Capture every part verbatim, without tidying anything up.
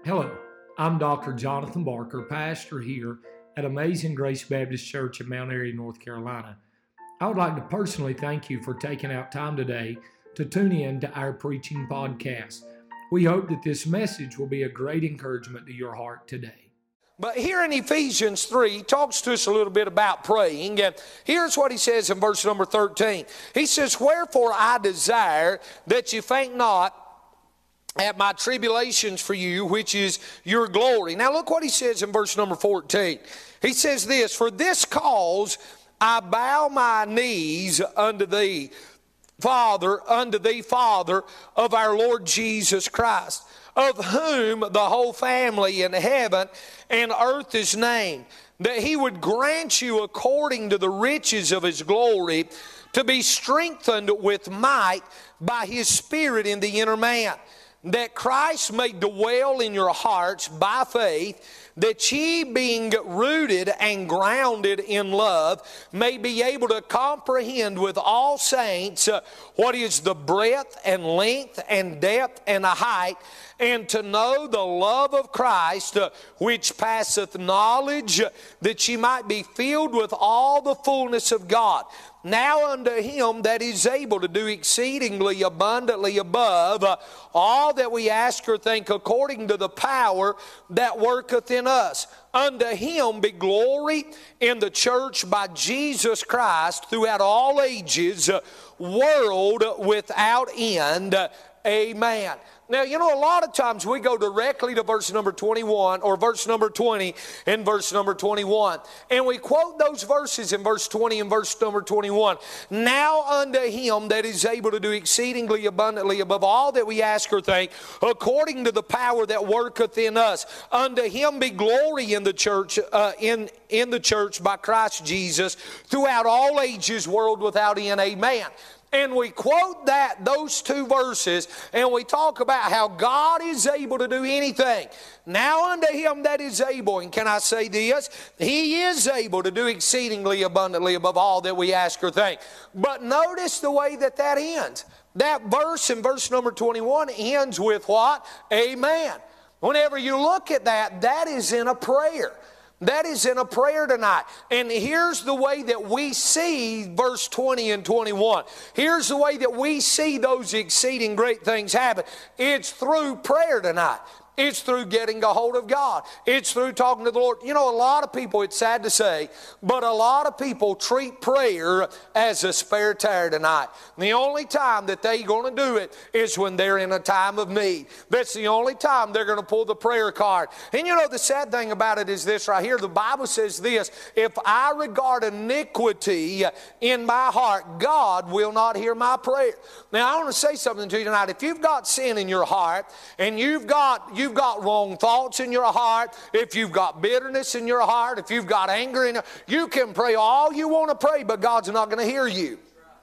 Hello, I'm Doctor Jonathan Barker, pastor here at Amazing Grace Baptist Church in Mount Airy, North Carolina. I would like to personally thank you for taking out time today to tune in to our preaching podcast. We hope that this message will be a great encouragement to your heart today. But here in Ephesians three, he talks to us a little bit about praying. And here's what he says in verse number thirteen. He says, "Wherefore I desire that you faint not at my tribulations for you, which is your glory." Now look what he says in verse number fourteen. He says this, "For this cause I bow my knees unto thee, Father, unto thee, Father of our Lord Jesus Christ, of whom the whole family in heaven and earth is named, that he would grant you according to the riches of his glory to be strengthened with might by his Spirit in the inner man, that Christ may dwell in your hearts by faith, that ye being rooted and grounded in love may be able to comprehend with all saints uh, what is the breadth and length and depth and the height, and to know the love of Christ, uh, which passeth knowledge, uh, that ye might be filled with all the fullness of God. Now unto him that is able to do exceedingly abundantly above uh, all that we ask or think, according to the power that worketh in us. Unto him be glory in the church by Jesus Christ throughout all ages, uh, world without end. Amen." Now, you know, a lot of times we go directly to verse number twenty-one or verse number twenty and verse number twenty-one. And we quote those verses in verse twenty and verse number twenty-one. "Now unto him that is able to do exceedingly abundantly above all that we ask or think, according to the power that worketh in us. Unto him be glory in the church, uh, in, in the church by Christ Jesus, throughout all ages, world without end. Amen." And we quote that, those two verses, and we talk about how God is able to do anything. Now unto him that is able, and can I say this? He is able to do exceedingly abundantly above all that we ask or think. But notice the way that that ends. That verse in verse number twenty-one ends with what? Amen. Whenever you look at that, that is in a prayer. That is in a prayer tonight. And here's the way that we see verse twenty and twenty-one. Here's the way that we see those exceeding great things happen. It's through prayer tonight. It's through getting a hold of God. It's through talking to the Lord. You know, a lot of people, it's sad to say, but a lot of people treat prayer as a spare tire tonight. And the only time that they're going to do it is when they're in a time of need. That's the only time they're going to pull the prayer card. And you know, the sad thing about it is this right here. The Bible says this, "If I regard iniquity in my heart, God will not hear my prayer." Now, I want to say something to you tonight. If you've got sin in your heart, and you've got... You've got wrong thoughts in your heart, if you've got bitterness in your heart, if you've got anger in your heart, you can pray all you want to pray, but God's not going to hear you.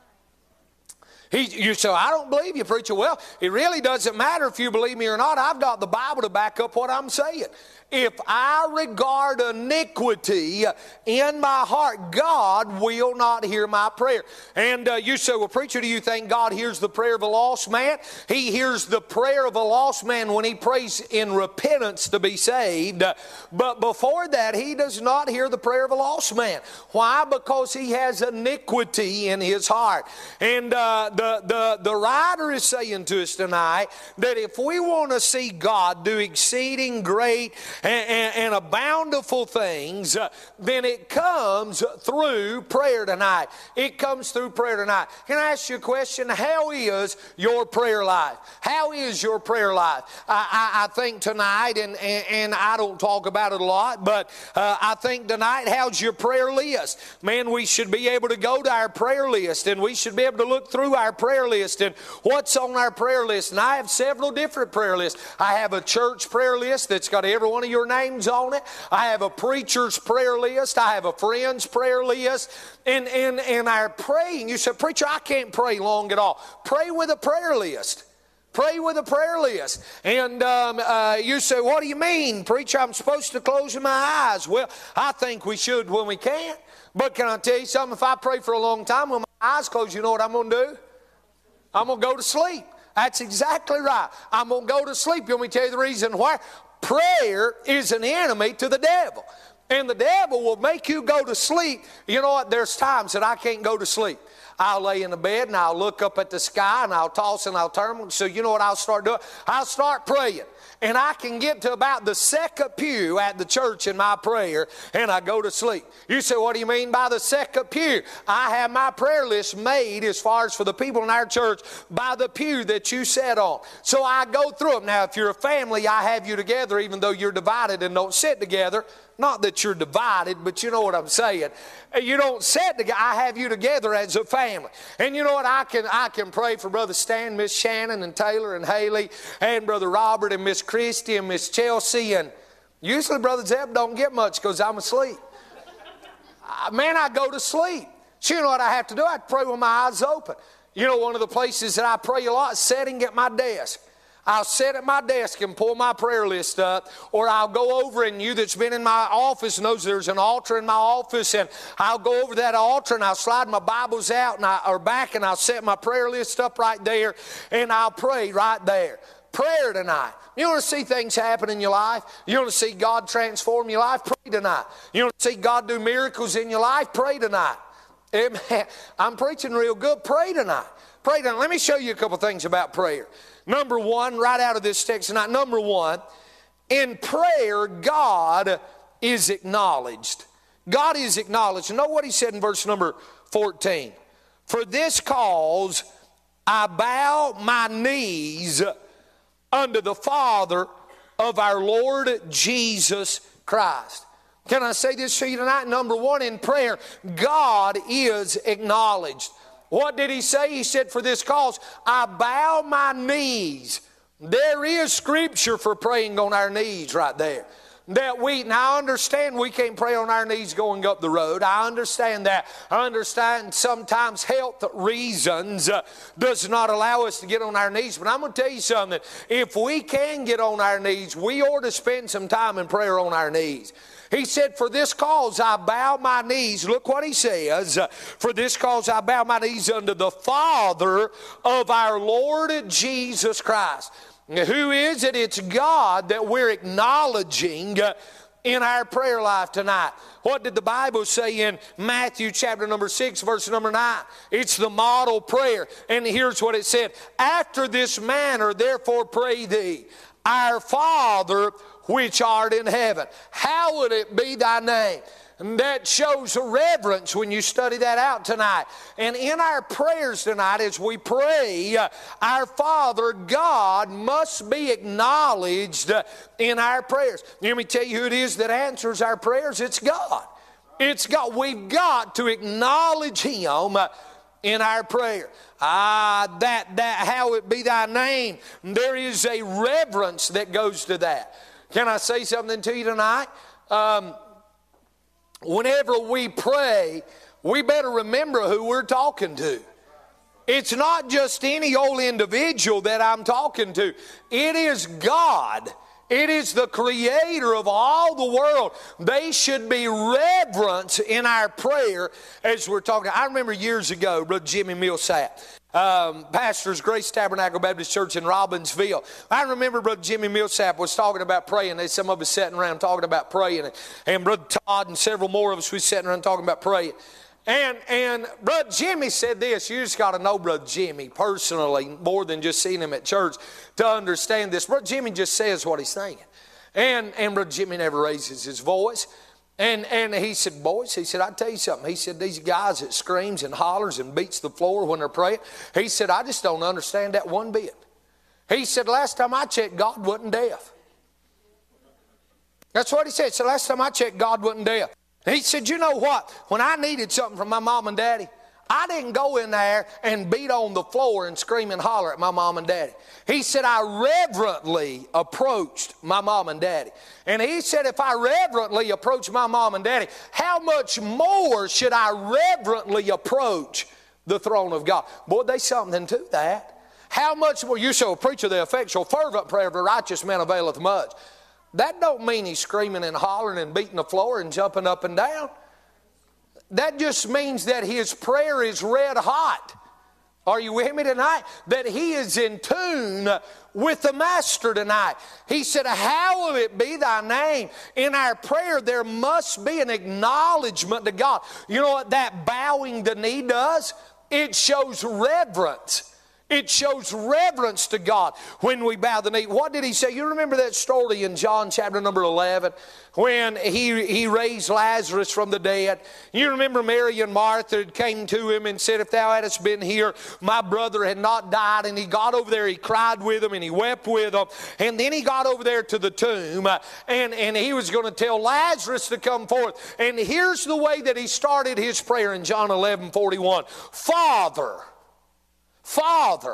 He, you say, "I don't believe you, preacher." Well, it really doesn't matter if you believe me or not. I've got the Bible to back up what I'm saying. If I regard iniquity in my heart, God will not hear my prayer. And uh, you say, "Well, preacher, do you think God hears the prayer of a lost man?" He hears the prayer of a lost man when he prays in repentance to be saved. But before that, he does not hear the prayer of a lost man. Why? Because he has iniquity in his heart. And uh, the, the, the writer is saying to us tonight that if we want to see God do exceeding great And, and, and a bountiful things, uh, then it comes through prayer tonight. It comes through prayer tonight. Can I ask you a question? How is your prayer life? How is your prayer life? I, I, I think tonight, and, and, and I don't talk about it a lot, but uh, I think tonight, how's your prayer list? Man, we should be able to go to our prayer list, and we should be able to look through our prayer list and what's on our prayer list. And I have several different prayer lists. I have a church prayer list that's got every one of your names on it. I have a preacher's prayer list. I have a friend's prayer list. And, and, and our praying, you said, "Preacher, I can't pray long at all." Pray with a prayer list. Pray with a prayer list. And um, uh, you say, "What do you mean, preacher? I'm supposed to close my eyes." Well, I think we should when we can. But can I tell you something? If I pray for a long time with my eyes closed, you know what I'm going to do? I'm going to go to sleep. That's exactly right. I'm going to go to sleep. You want me to tell you the reason why? prayer is an enemy to the devil. And the devil will make you go to sleep. You know what? There's times that I can't go to sleep. I'll lay in the bed and I'll look up at the sky and I'll toss and I'll turn. So you know what I'll start doing? I'll start praying. And I can get to about the second pew at the church in my prayer and I go to sleep. You say, what do you mean by the second pew? I have my prayer list made as far as for the people in our church by the pew that you sat on. So I go through them. Now, if you're a family, I have you together even though you're divided and don't sit together. Not that you're divided, but you know what I'm saying. You don't sit together. I have you together as a family. And you know what? I can I can pray for Brother Stan, Miss Shannon, and Taylor, and Haley, and Brother Robert, and Miss Christy, and Miss Chelsea. And usually Brother Zeb don't get much because I'm asleep. Man, I go to sleep. So you know what I have to do? I have to pray with my eyes open. You know, one of the places that I pray a lot is sitting at my desk. I'll sit at my desk and pull my prayer list up, or I'll go over, and you that's been in my office knows there's an altar in my office, and I'll go over that altar and I'll slide my Bibles out and I, or back, and I'll set my prayer list up right there, and I'll pray right there. Prayer tonight. You want to see things happen in your life? You want to see God transform your life? Pray tonight. You want to see God do miracles in your life? Pray tonight. Amen. I'm preaching real good. Pray tonight. Pray tonight. Let me show you a couple things about prayer. Number one, right out of this text tonight, number one, in prayer, God is acknowledged. God is acknowledged. Know what he said in verse number fourteen. For this cause I bow my knees unto the Father of our Lord Jesus Christ. Can I say this to you tonight? Number one, in prayer, God is acknowledged. What did he say? He said, for this cause, I bow my knees. There is scripture for praying on our knees right there. That we, now I understand we can't pray on our knees going up the road. I understand that. I understand sometimes health reasons uh, does not allow us to get on our knees. But I'm going to tell you something. If we can get on our knees, we ought to spend some time in prayer on our knees. He said, for this cause I bow my knees. Look what he says. For this cause I bow my knees unto the Father of our Lord Jesus Christ. Who is it? It's God that we're acknowledging in our prayer life tonight. What did the Bible say in Matthew chapter number six, verse number nine? It's the model prayer. And here's what it said. After this manner, therefore pray thee, our Father which art in heaven, hallowed it be thy name. And that shows a reverence when you study that out tonight. And in our prayers tonight, as we pray, uh, our Father, God, must be acknowledged uh, in our prayers. Let me tell you who it is that answers our prayers. It's God. It's God. We've got to acknowledge Him uh, in our prayer. Ah, that, that, hallowed be thy name. There is a reverence that goes to that. Can I say something to you tonight? Um, whenever we pray, we better remember who we're talking to. It's not just any old individual that I'm talking to. It is God. It is the creator of all the world. They should be reverenced in our prayer as we're talking. I remember years ago, Brother Jimmy Millsap, um, pastor's Grace Tabernacle Baptist Church in Robbinsville. I remember Brother Jimmy Millsap was talking about praying. There's some of us sitting around talking about praying. And, and Brother Todd and several more of us was sitting around talking about praying. And, and Brother Jimmy said this. You just got to know Brother Jimmy personally more than just seeing him at church to understand this. Brother Jimmy just says what he's thinking. And, and Brother Jimmy never raises his voice. And, and he said, boys, he said, I'll tell you something. He said, these guys that screams and hollers and beats the floor when they're praying, he said, I just don't understand that one bit. He said, last time I checked, God wasn't deaf. That's what he said. So last time I checked, God wasn't deaf. He said, you know what? When I needed something from my mom and daddy, I didn't go in there and beat on the floor and scream and holler at my mom and daddy. He said, I reverently approached my mom and daddy. And he said, if I reverently approach my mom and daddy, how much more should I reverently approach the throne of God? Boy, there's something to that. How much more? You shall preach of the effectual fervent prayer of a righteous man availeth much. That don't mean he's screaming and hollering and beating the floor and jumping up and down. That just means that his prayer is red hot. Are you with me tonight? That he is in tune with the Master tonight. He said, how will it be thy name? In our prayer, there must be an acknowledgement to God. You know what that bowing the knee does? It shows reverence. It shows reverence to God when we bow the knee. What did he say? You remember that story in John chapter number eleven when he, he raised Lazarus from the dead? You remember Mary and Martha came to him and said, if thou hadst been here, my brother had not died. And he got over there, he cried with them and he wept with them. And then he got over there to the tomb uh, and, and he was going to tell Lazarus to come forth. And here's the way that he started his prayer in John eleven forty-one. Father, Father,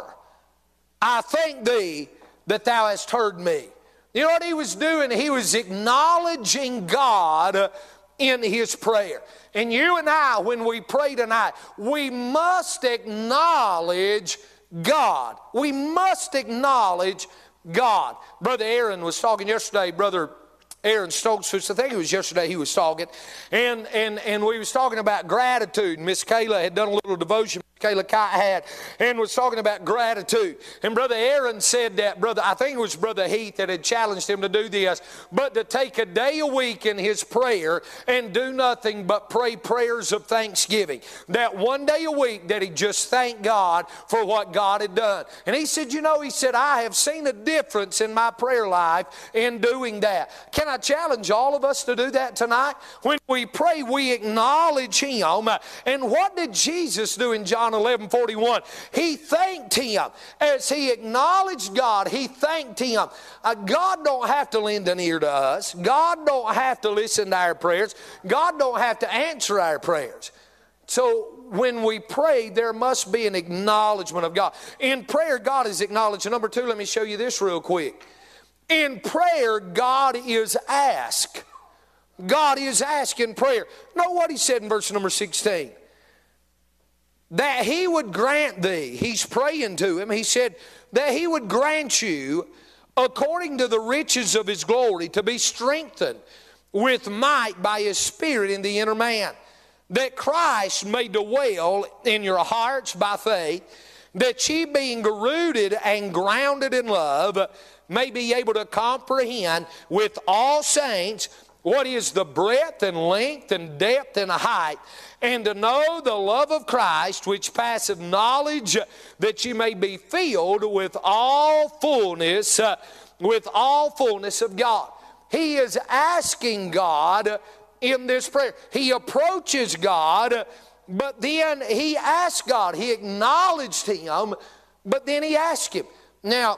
I thank thee that thou hast heard me. You know what he was doing? He was acknowledging God in his prayer. And you and I, when we pray tonight, we must acknowledge God. We must acknowledge God. Brother Aaron was talking yesterday, Brother Aaron Stokes, I think it was yesterday he was talking, and, and, and we was talking about gratitude. Miss Kayla had done a little devotion, Kayla Kite had, and was talking about gratitude. And Brother Aaron said that, brother, I think it was Brother Heath that had challenged him to do this, but to take a day a week in his prayer and do nothing but pray prayers of thanksgiving. That one day a week that he just thanked God for what God had done. And he said, you know, he said, I have seen a difference in my prayer life in doing that. Can I challenge all of us to do that tonight? When we pray, we acknowledge Him. And what did Jesus do in John eleven forty-one? He thanked Him. As He acknowledged God, He thanked Him. Uh, God don't have to lend an ear to us. God don't have to listen to our prayers. God don't have to answer our prayers. So when we pray, there must be an acknowledgement of God. In prayer, God is acknowledged. Number two, let me show you this real quick. In prayer, God is asked. God is asked in prayer. Know what He said in verse number sixteen? That He would grant thee. He's praying to Him. He said that He would grant you, according to the riches of His glory, to be strengthened with might by His Spirit in the inner man. That Christ may dwell in your hearts by faith, that ye being rooted and grounded in love, may be able to comprehend with all saints what is the breadth and length and depth and height, and to know the love of Christ which passeth knowledge, that ye may be filled with all fullness, uh, with all fullness of God. He is asking God in this prayer. He approaches God, but then he asked God. He acknowledged Him, but then he asked Him. Now,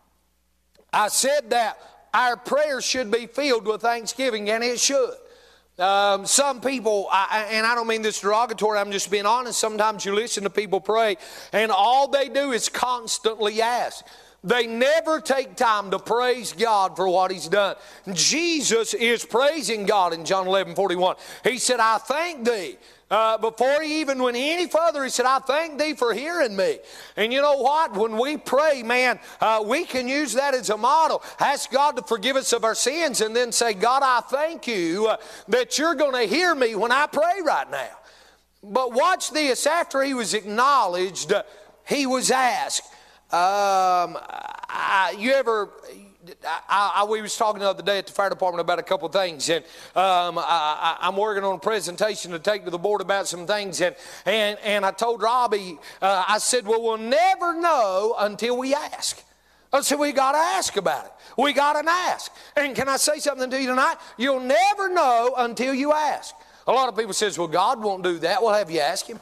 I said that our prayers should be filled with thanksgiving, and it should. Um, some people, I, and I don't mean this derogatory, I'm just being honest, sometimes you listen to people pray, and all they do is constantly ask. They never take time to praise God for what He's done. Jesus is praising God in John eleven forty-one. He said, I thank thee. Uh, before He even went any further, He said, I thank thee for hearing me. And you know what? When we pray, man, uh, we can use that as a model. Ask God to forgive us of our sins and then say, God, I thank you uh, that you're going to hear me when I pray right now. But watch this. After He was acknowledged, uh, He was asked. Um, I, you ever... I, I, we was talking the other day at the fire department about a couple of things, and um, I, I, I'm working on a presentation to take to the board about some things, and and, and I told Robbie, uh, I said, well, we'll never know until we ask. I said, we got to ask about it. We got to ask. And can I say something to you tonight? You'll never know until you ask. A lot of people says, well, God won't do that. Well, have you asked Him?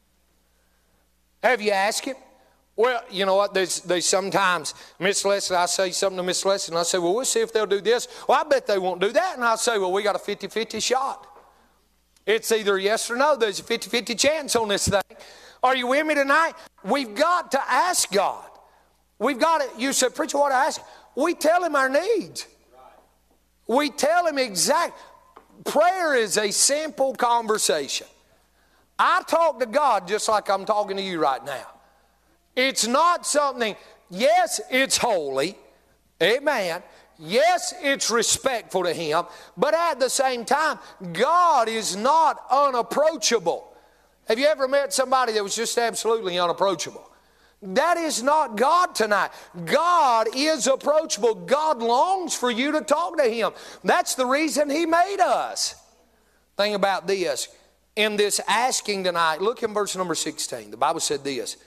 Have you asked Him? Well, you know what, there's, there's sometimes, Miss Leslie, I say something to Miss Leslie, and I say, well, we'll see if they'll do this. Well, I bet they won't do that. And I say, well, we got a fifty-fifty shot. It's either yes or no. There's a fifty-fifty chance on this thing. Are you with me tonight? We've got to ask God. We've got to, you said, preacher, what I ask? We tell Him our needs. We tell Him exact. Prayer is a simple conversation. I talk to God just like I'm talking to you right now. It's not something, yes, it's holy, amen. Yes, it's respectful to Him, but at the same time, God is not unapproachable. Have you ever met somebody that was just absolutely unapproachable? That is not God tonight. God is approachable. God longs for you to talk to Him. That's the reason He made us. Think about this. In this asking tonight, look in verse number sixteen. The Bible said this,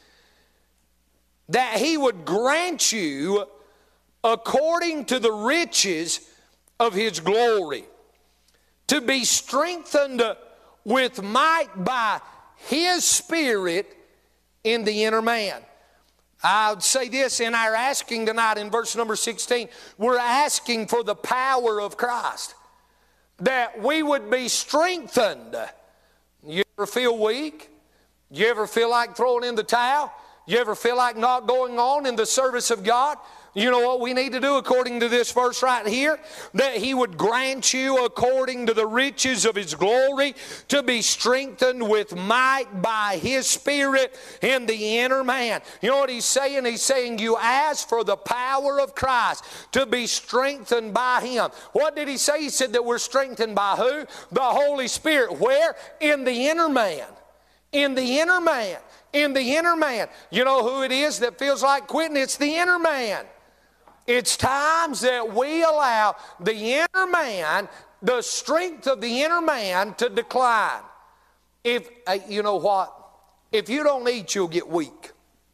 that He would grant you according to the riches of His glory, to be strengthened with might by His Spirit in the inner man. I would say this in our asking tonight in verse number sixteen, we're asking for the power of Christ, that we would be strengthened. You ever feel weak? You ever feel like throwing in the towel? You ever feel like not going on in the service of God? You know what we need to do according to this verse right here? That He would grant you according to the riches of His glory to be strengthened with might by His Spirit in the inner man. You know what He's saying? He's saying you ask for the power of Christ to be strengthened by Him. What did He say? He said that we're strengthened by who? The Holy Spirit. Where? In the inner man. In the inner man. In the inner man. You know who it is that feels like quitting? It's the inner man. It's times that we allow the inner man, the strength of the inner man to decline. If, uh, you know what? If you don't eat, you'll get weak.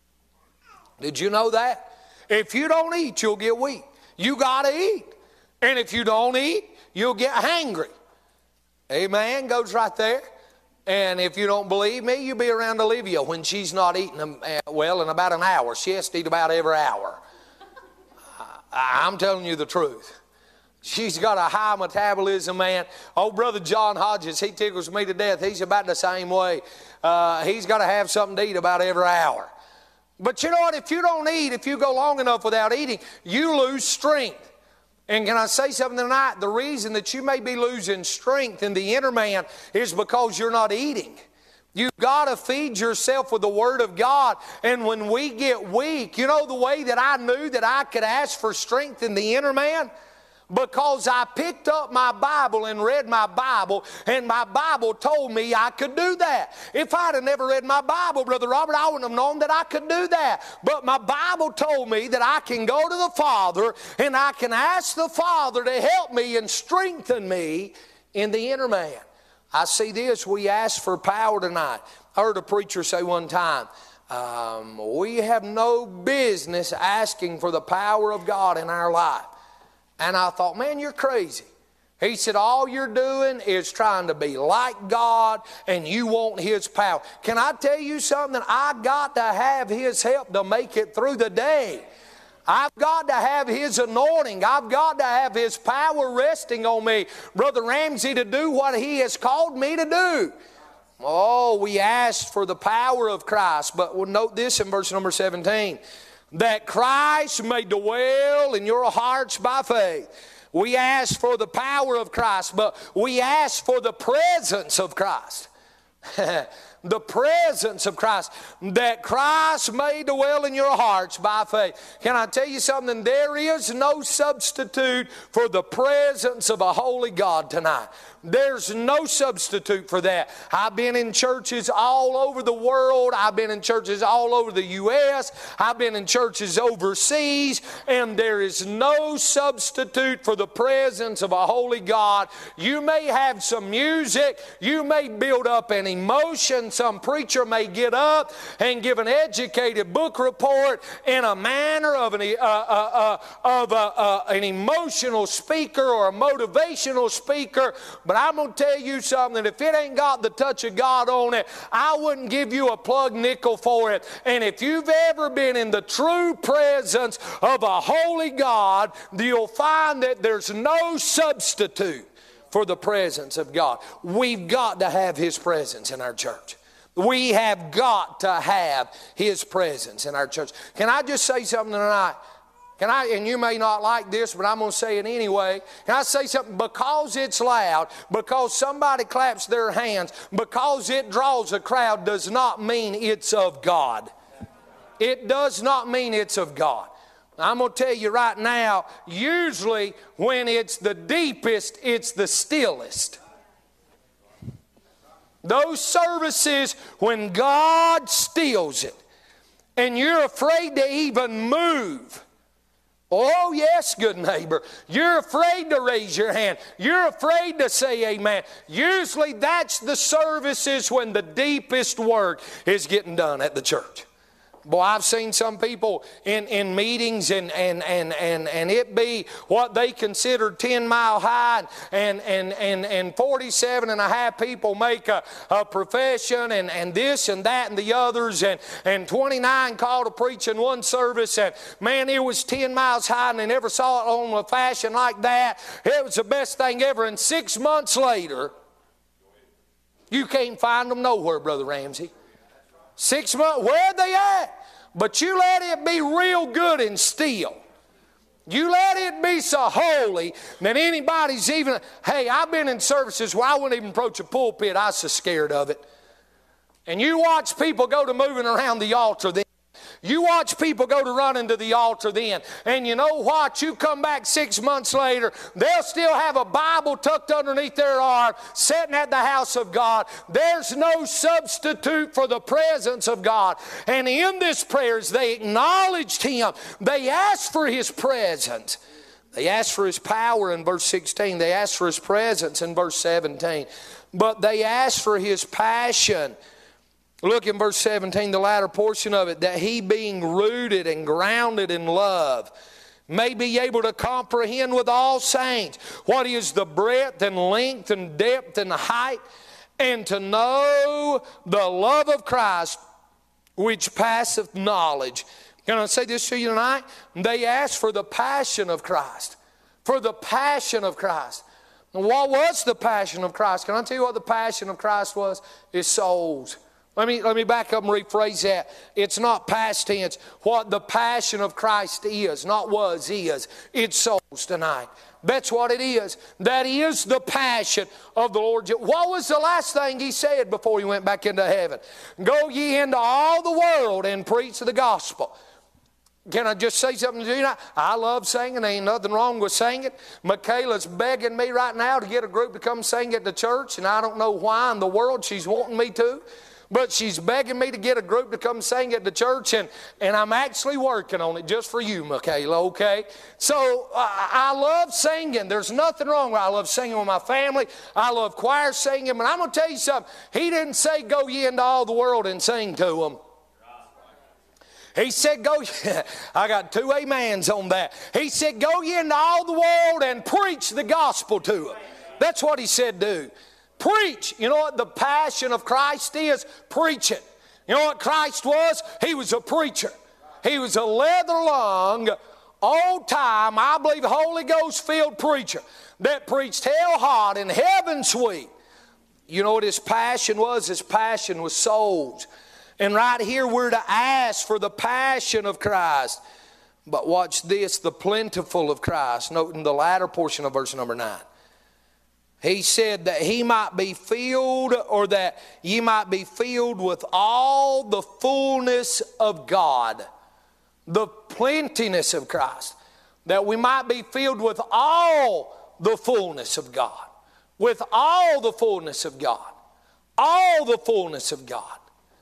Did you know that? If you don't eat, you'll get weak. You got to eat. And if you don't eat, you'll get hangry. Amen. Goes right there. And if you don't believe me, you be around Olivia when she's not eating, them, uh, well, in about an hour. She has to eat about every hour. I'm telling you the truth. She's got a high metabolism, man. Old brother John Hodges, he tickles me to death. He's about the same way. Uh, he's got to have something to eat about every hour. But you know what? If you don't eat, if you go long enough without eating, you lose strength. And can I say something tonight? The reason that you may be losing strength in the inner man is because you're not eating. You've got to feed yourself with the Word of God. And when we get weak, you know the way that I knew that I could ask for strength in the inner man? Because I picked up my Bible and read my Bible, and my Bible told me I could do that. If I'd have never read my Bible, Brother Robert, I wouldn't have known that I could do that. But my Bible told me that I can go to the Father and I can ask the Father to help me and strengthen me in the inner man. I see this, we ask for power tonight. I heard a preacher say one time, um, we have no business asking for the power of God in our life. And I thought, man, you're crazy. He said, all you're doing is trying to be like God and you want His power. Can I tell you something? I got to have His help to make it through the day. I've got to have His anointing. I've got to have His power resting on me, Brother Ramsey, to do what He has called me to do. Oh, we asked for the power of Christ. But we'll note this in verse number seventeen. That Christ may dwell in your hearts by faith. We ask for the power of Christ, but we ask for the presence of Christ. The presence of Christ, that Christ may dwell in your hearts by faith. Can I tell you something? There is no substitute for the presence of a holy God tonight. There's no substitute for that. I've been in churches all over the world. I've been in churches all over the U S I've been in churches overseas, and there is no substitute for the presence of a holy God. You may have some music. You may build up an emotion. Some preacher may get up and give an educated book report in a manner of an, uh, uh, uh, of a, uh, an emotional speaker or a motivational speaker. But I'm going to tell you something. If it ain't got the touch of God on it, I wouldn't give you a plug nickel for it. And if you've ever been in the true presence of a holy God, you'll find that there's no substitute for the presence of God. We've got to have His presence in our church. We have got to have His presence in our church. Can I just say something tonight? Can I, and you may not like this, but I'm going to say it anyway. Can I say something? Because it's loud, because somebody claps their hands, because it draws a crowd does not mean it's of God. It does not mean it's of God. I'm going to tell you right now, usually when it's the deepest, it's the stillest. Those services when God steals it and you're afraid to even move. Oh, yes, good neighbor. You're afraid to raise your hand. You're afraid to say amen. Usually that's the services when the deepest work is getting done at the church. Boy, I've seen some people in, in meetings and, and, and, and, and it be what they consider ten mile high and, and, and, and forty-seven and a half people make a, a profession and, and this and that and the others and, and twenty-nine called to preach in one service and man, it was ten miles high and they never saw it on a fashion like that. It was the best thing ever. And six months later, you can't find them nowhere, Brother Ramsey. Six months, where are they at? But you let it be real good and still. You let it be so holy that anybody's even, hey, I've been in services where I wouldn't even approach a pulpit. I was so scared of it. And you watch people go to moving around the altar then. You watch people go to running to the altar then. And you know what? You come back six months later, they'll still have a Bible tucked underneath their arm, sitting at the house of God. There's no substitute for the presence of God. And in this prayers, they acknowledged Him. They asked for His presence. They asked for His power in verse sixteen. They asked for His presence in verse seventeen. But they asked for His passion. Look in verse seventeen, the latter portion of it, that he being rooted and grounded in love may be able to comprehend with all saints what is the breadth and length and depth and height, and to know the love of Christ which passeth knowledge. Can I say this to you tonight? They asked for the passion of Christ. For the passion of Christ. And what was the passion of Christ? Can I tell you what the passion of Christ was? It's souls. Let me, let me back up and rephrase that. It's not past tense. What the passion of Christ is, not was, is. It's souls tonight. That's what it is. That is the passion of the Lord. What was the last thing He said before He went back into heaven? Go ye into all the world and preach the gospel. Can I just say something to you now? I love singing. There ain't nothing wrong with singing. Michaela's begging me right now to get a group to come sing at the church, and I don't know why in the world she's wanting me to. But she's begging me to get a group to come sing at the church, and, and I'm actually working on it just for you, Michaela, okay? So uh, I love singing. There's nothing wrong with it. I love singing with my family. I love choir singing. But I'm going to tell you something. He didn't say go ye into all the world and sing to them. He said go, I got two amens on that. He said go ye into all the world and preach the gospel to them. That's what He said do. Preach. You know what the passion of Christ is? Preach it. You know what Christ was? He was a preacher. He was a leather-lung, old-time, I believe, Holy Ghost-filled preacher that preached hell hot and heaven sweet. You know what His passion was? His passion was souls. And right here we're to ask for the passion of Christ. But watch this, the plentiful of Christ. Note in the latter portion of verse number nine. He said that He might be filled, or that ye might be filled with all the fullness of God. The plentiness of Christ. That we might be filled with all the fullness of God. With all the fullness of God. All the fullness of God.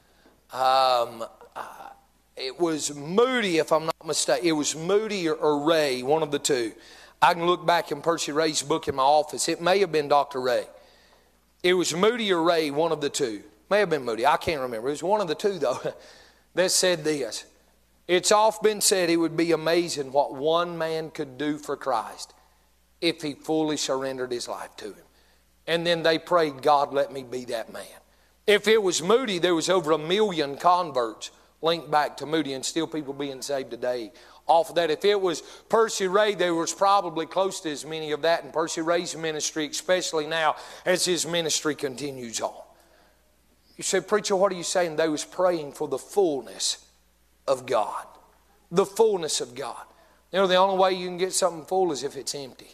Um, uh, it was Moody, if I'm not mistaken. It was Moody or, or Ray, one of the two. I can look back in Percy Ray's book in my office. It may have been Doctor Ray. It was Moody or Ray, one of the two. May have been Moody. I can't remember. It was one of the two, though, that said this. It's often been said it would be amazing what one man could do for Christ if he fully surrendered his life to Him. And then they prayed, God, let me be that man. If it was Moody, there was over a million converts linked back to Moody, and still people being saved today off of that. If it was Percy Ray, there was probably close to as many of that in Percy Ray's ministry, especially now as his ministry continues on. You say, preacher, what are you saying? They was praying for the fullness of God. The fullness of God. You know, the only way you can get something full is if it's empty.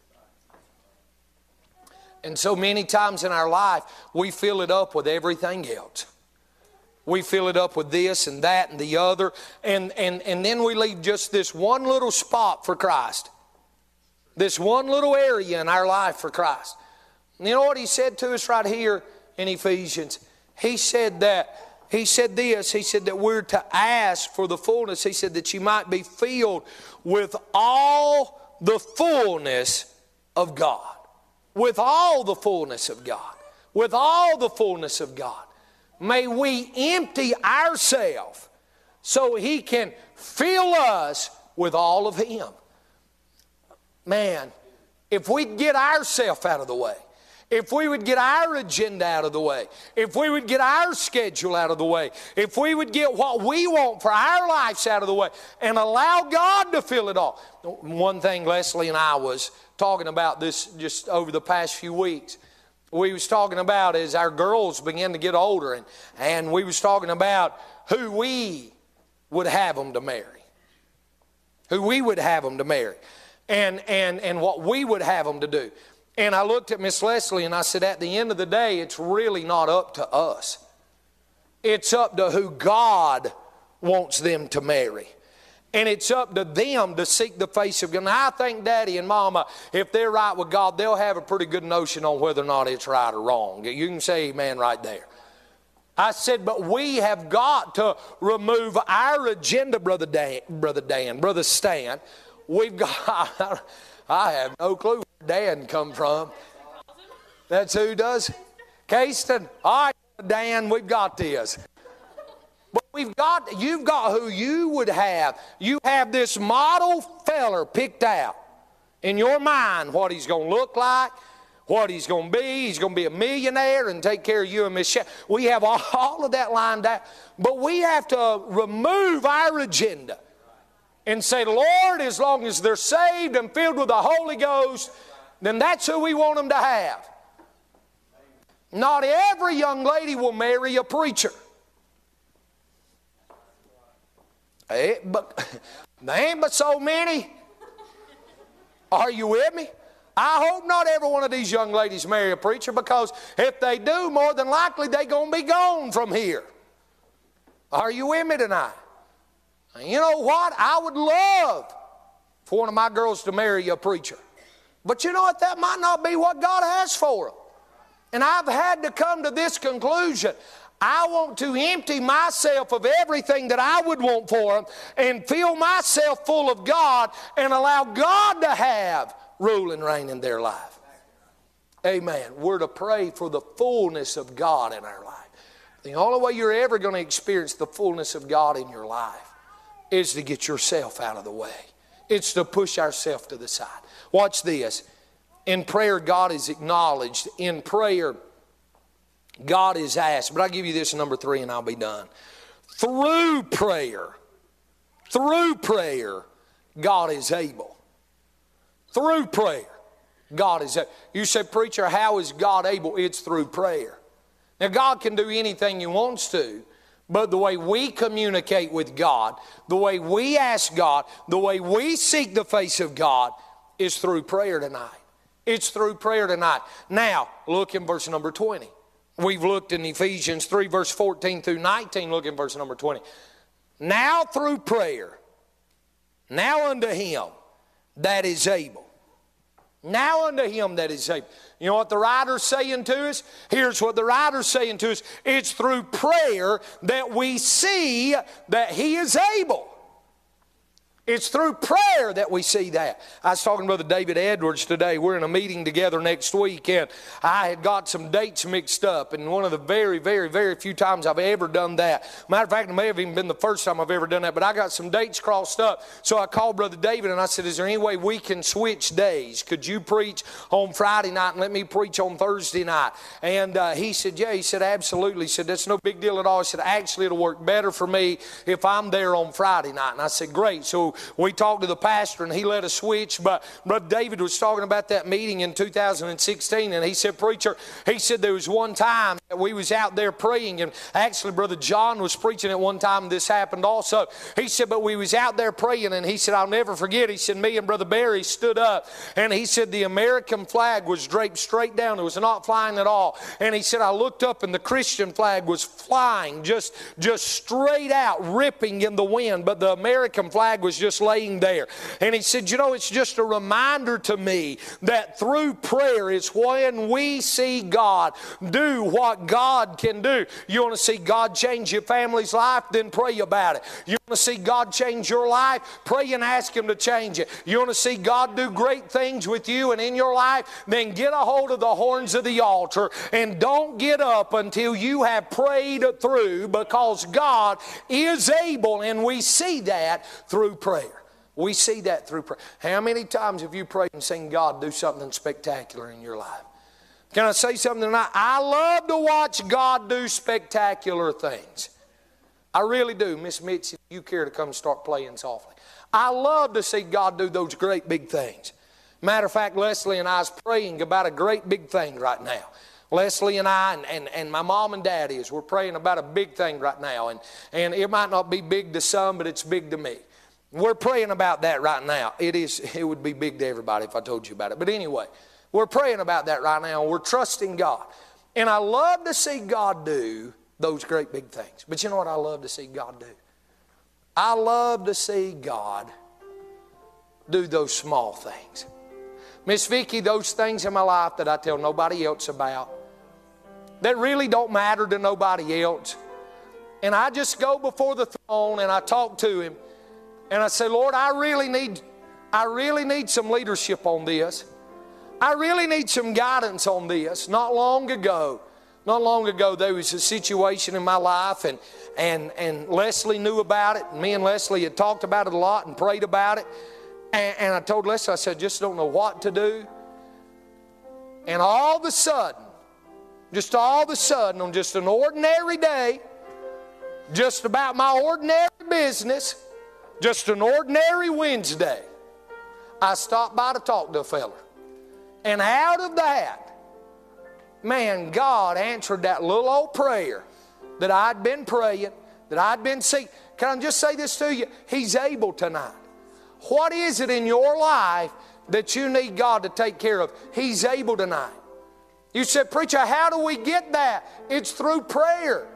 And so many times in our life, we fill it up with everything else. We fill it up with this and that and the other. And, and, and then we leave just this one little spot for Christ. This one little area in our life for Christ. And you know what He said to us right here in Ephesians. He said that, he said this, he said that we're to ask for the fullness. He said that you might be filled with all the fullness of God. With all the fullness of God. With all the fullness of God. May we empty ourselves so He can fill us with all of Him. Man, if we get ourselves out of the way, if we would get our agenda out of the way, if we would get our schedule out of the way, if we would get what we want for our lives out of the way and allow God to fill it all. One thing Leslie and I was talking about this just over the past few weeks, we was talking about as our girls began to get older, and, and we was talking about who we would have them to marry. Who we would have them to marry. And, and, and what we would have them to do. And I looked at Miss Leslie and I said, at the end of the day, it's really not up to us. It's up to who God wants them to marry. And it's up to them to seek the face of God. Now, I think Daddy and Mama, if they're right with God, they'll have a pretty good notion on whether or not it's right or wrong. You can say amen right there. I said, but we have got to remove our agenda, Brother Dan, Brother Dan, Brother Stan. We've got, I have no clue where Dan come from. That's who does? Caiston. All right, Dan, we've got this. But we've got, you've got who you would have. You have this model feller picked out in your mind what he's going to look like, what he's going to be. He's going to be a millionaire and take care of you and Miss Sha. We have all, all of that lined out. But we have to remove our agenda and say, Lord, as long as they're saved and filled with the Holy Ghost, then that's who we want them to have. Not every young lady will marry a preacher. Hey, but there ain't but so many. Are you with me? I hope not every one of these young ladies marry a preacher, because if they do, more than likely they're going to be gone from here. Are you with me tonight? You know what? I would love for one of my girls to marry a preacher. But you know what? That might not be what God has for them. And I've had to come to this conclusion. I want to empty myself of everything that I would want for them and fill myself full of God and allow God to have rule and reign in their life. Amen. We're to pray for the fullness of God in our life. The only way you're ever going to experience the fullness of God in your life is to get yourself out of the way. It's to push ourselves to the side. Watch this. In prayer, God is acknowledged. In prayer, God is asked. But I'll give you this number three and I'll be done. Through prayer, through prayer, God is able. Through prayer, God is able. You say, preacher, how is God able? It's through prayer. Now, God can do anything He wants to, but the way we communicate with God, the way we ask God, the way we seek the face of God is through prayer tonight. It's through prayer tonight. Now, look in verse number twenty. We've looked in Ephesians three, verse fourteen through nineteen. Look in verse number twenty. Now through prayer, now unto Him that is able. Now unto Him that is able. You know what the writer's saying to us? Here's what the writer's saying to us. It's through prayer that we see that He is able. It's through prayer that we see that. I was talking to Brother David Edwards today. We're in a meeting together next week, and I had got some dates mixed up, and one of the very, very, very few times I've ever done that. Matter of fact, it may have even been the first time I've ever done that, but I got some dates crossed up. So I called Brother David, and I said, is there any way we can switch days? Could you preach on Friday night and let me preach on Thursday night? And uh, he said, yeah. He said, absolutely. He said, that's no big deal at all. He said, actually, it'll work better for me if I'm there on Friday night. And I said, great. So we talked to the pastor and he let us switch, but Brother David was talking about that meeting in two thousand sixteen, and he said, preacher, he said there was one time that we was out there praying, and actually Brother John was preaching at one time, and this happened also. He said, but we was out there praying, and he said, I'll never forget, he said, me and Brother Barry stood up, and he said the American flag was draped straight down. It was not flying at all. And he said, I looked up and the Christian flag was flying just, just straight out, ripping in the wind, but the American flag was just just laying there. And he said, you know, it's just a reminder to me that through prayer is when we see God do what God can do. You want to see God change your family's life? Then pray about it. You want to see God change your life? Pray and ask Him to change it. You want to see God do great things with you and in your life? Then get a hold of the horns of the altar and don't get up until you have prayed through, because God is able, and we see that through prayer. We see that through prayer. How many times have you prayed and seen God do something spectacular in your life? Can I say something tonight? I love to watch God do spectacular things. I really do. Miss Mitzi, you care to come start playing softly. I love to see God do those great big things. Matter of fact, Leslie and I is praying about a great big thing right now. Leslie and I and, and, and my mom and dad is. We're praying about a big thing right now. And, and it might not be big to some, but it's big to me. We're praying about that right now. It is. It would be big to everybody if I told you about it. But anyway, we're praying about that right now. We're trusting God. And I love to see God do those great big things. But you know what I love to see God do? I love to see God do those small things. Miss Vicki, those things in my life that I tell nobody else about, that really don't matter to nobody else. And I just go before the throne and I talk to Him. And I say, Lord, I really need, I really need some leadership on this. I really need some guidance on this. Not long ago, not long ago, there was a situation in my life, and, and, and Leslie knew about it. And me and Leslie had talked about it a lot and prayed about it. And, and I told Leslie, I said, I just don't know what to do. And all of a sudden, just all of a sudden, on just an ordinary day, just about my ordinary business, just an ordinary Wednesday, I stopped by to talk to a fella. And out of that, man, God answered that little old prayer that I'd been praying, that I'd been seeking. Can I just say this to you? He's able tonight. What is it in your life that you need God to take care of? He's able tonight. You said, preacher, how do we get that? It's through prayer.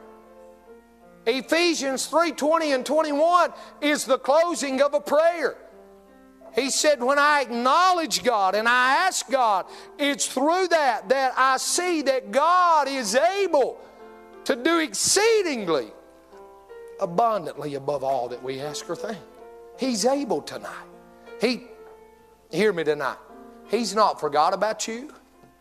Ephesians three twenty and twenty-one is the closing of a prayer. He said, when I acknowledge God and I ask God, it's through that that I see that God is able to do exceedingly abundantly above all that we ask or think. He's able tonight. He, hear me tonight. He's not forgot about you.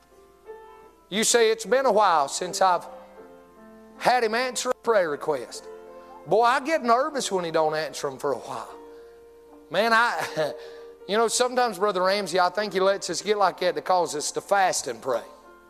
You say, it's been a while since I've had Him answer a prayer request. Boy, I get nervous when He don't answer them for a while. Man, I, you know, sometimes, Brother Ramsey, I think He lets us get like that to cause us to fast and pray.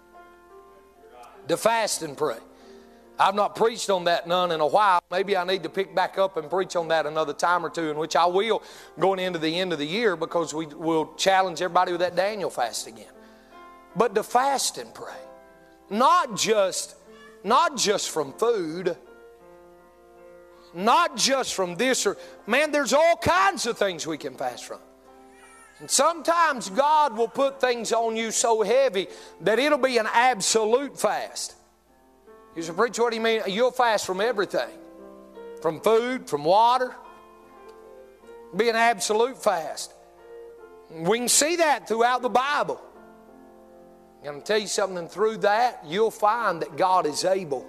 To fast and pray. I've not preached on that none in a while. Maybe I need to pick back up and preach on that another time or two, in which I will going into the end of the year, because we will challenge everybody with that Daniel fast again. But to fast and pray. Not just, not just from food. Not just from this or, man, there's all kinds of things we can fast from. And sometimes God will put things on you so heavy that it'll be an absolute fast. You say, preacher, what do you mean? You'll fast from everything. From food, from water. It'll be an absolute fast. We can see that throughout the Bible. I'm going to tell you something, through that, you'll find that God is able.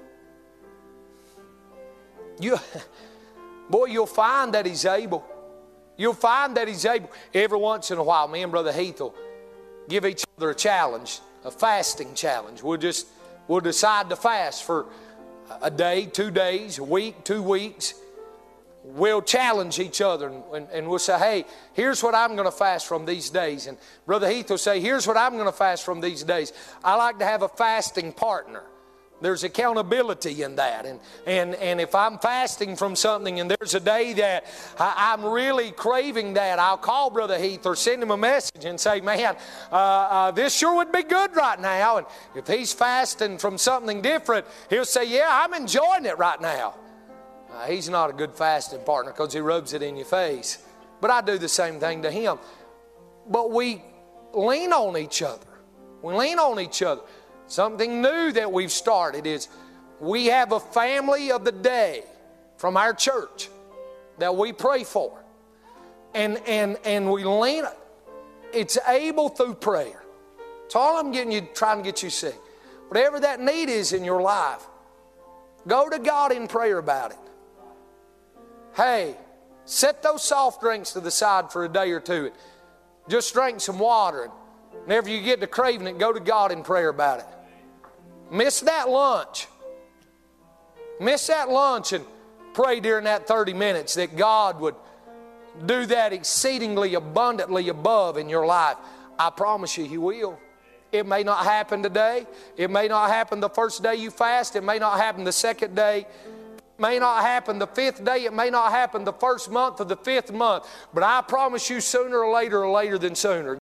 You, boy, you'll find that He's able. You'll find that He's able. Every once in a while, me and Brother Heath will give each other a challenge, a fasting challenge. We'll just, we'll decide to fast for a day, two days, a week, two weeks. We'll challenge each other, and, and, and we'll say, hey, here's what I'm going to fast from these days. And Brother Heath will say, here's what I'm going to fast from these days. I like to have a fasting partner. There's accountability in that. And, and, and if I'm fasting from something and there's a day that I, I'm really craving that, I'll call Brother Heath or send him a message and say, man, uh, uh, this sure would be good right now. And if he's fasting from something different, he'll say, yeah, I'm enjoying it right now. Uh, he's not a good fasting partner because he rubs it in your face. But I do the same thing to him. But we lean on each other. We lean on each other. Something new that we've started is we have a family of the day from our church that we pray for. and, and, and we lean. It's able through prayer. That's all I'm getting you, trying to get you to see. Whatever that need is in your life, go to God in prayer about it. Hey, set those soft drinks to the side for a day or two. Just drink some water. And whenever you get to craving it, go to God in prayer about it. Miss that lunch. Miss that lunch and pray during that thirty minutes that God would do that exceedingly abundantly above in your life. I promise you He will. It may not happen today. It may not happen the first day you fast. It may not happen the second day. It may not happen the fifth day. It may not happen the first month of the fifth month. But I promise you sooner or later or later than sooner,